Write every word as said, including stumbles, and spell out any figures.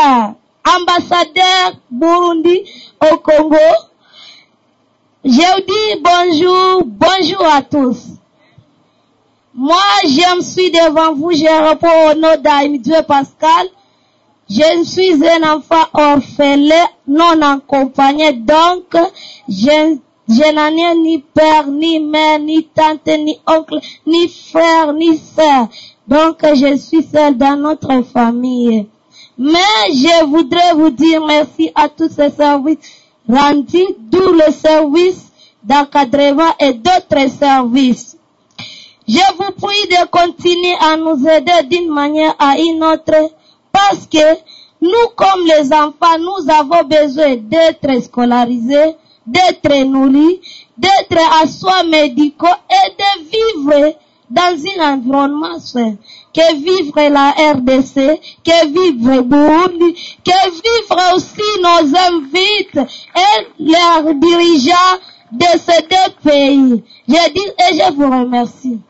frère, ambassadeur Burundi au Congo. Je vous dis bonjour, bonjour à tous. Moi, je me suis devant vous, je réponds au nom d'Aïmidoué Pascal. Je suis un enfant orphelin, non accompagné, donc je, je n'en ai ni père, ni mère, ni tante, ni oncle, ni frère, ni sœur. Donc je suis seul dans notre famille. Mais je voudrais vous dire merci à tous ces services rendus, d'où le service d'encadrement et d'autres services. Je vous prie de continuer à nous aider d'une manière à une autre, parce que nous, comme les enfants, nous avons besoin d'être scolarisés, d'être nourris, d'être à soins médicaux et de vivre dans un environnement sain. Que vivre la R D C, que vivre Burundi, que vivre aussi nos invités et leurs dirigeants de ces deux pays. Je dis et je vous remercie.